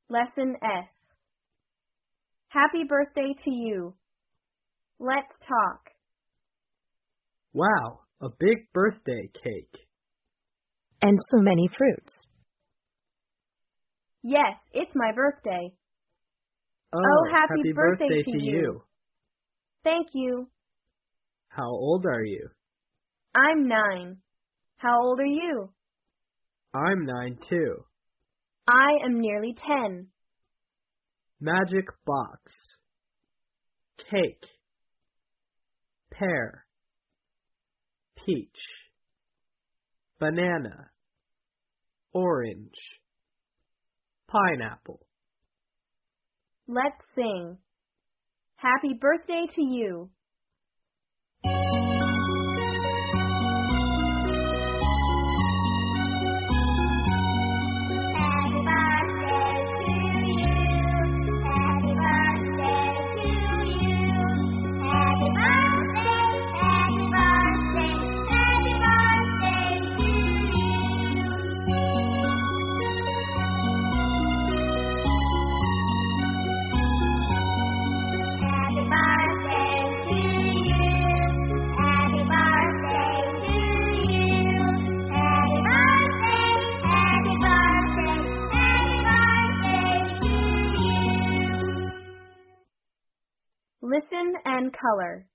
Lesson S. Happy birthday to you. Let's talk. Wow, a big birthday cake. And so many fruits. Yes, it's my birthday. Oh, happy birthday to you. Thank you. How old are you? I'm 9. How old are you? I'm 9 too. I am nearly 10. Magic box. Cake. Pear. Peach. Banana. Orange. Pineapple. Let's sing. Happy birthday to you. Listen and color.